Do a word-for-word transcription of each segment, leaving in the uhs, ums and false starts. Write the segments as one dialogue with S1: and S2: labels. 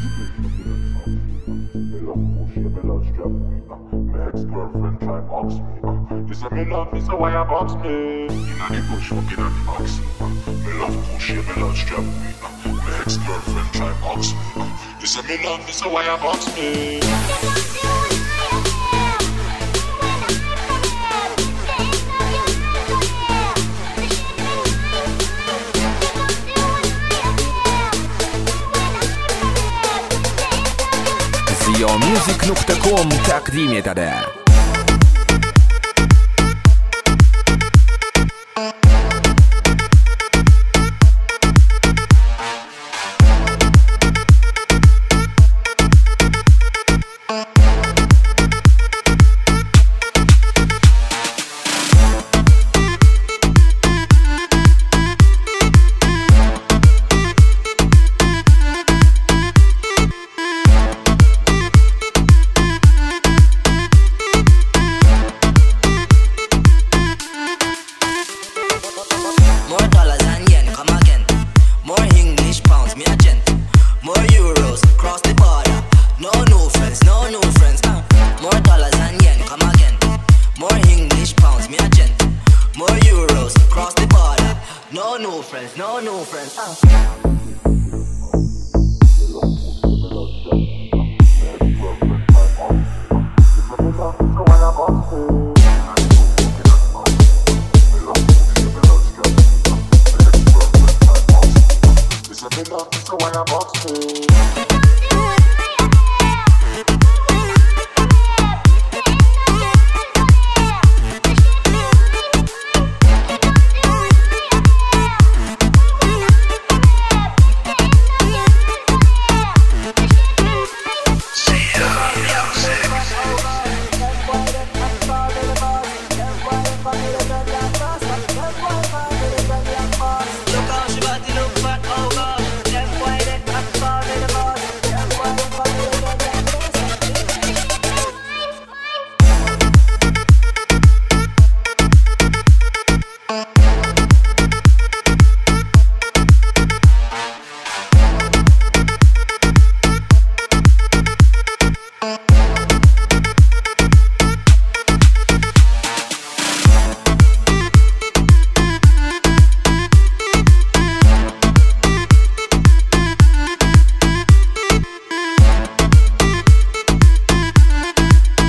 S1: Ex-girlfriend try box me, uh. This a me love, this a why I box me. Inna the bush, fucking on the oxy, uh. Me love push, yeah, me love strap me, uh. My ex-girlfriend try box me, uh. This a me love, this a why I box me.
S2: زيوميوزك نقطة كوم تقديم يدده.
S3: No new friends, no new friends. Uh.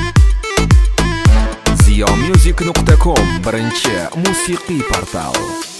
S2: زيوميوزك نقطة كوم برنشة موسيقي بارتال.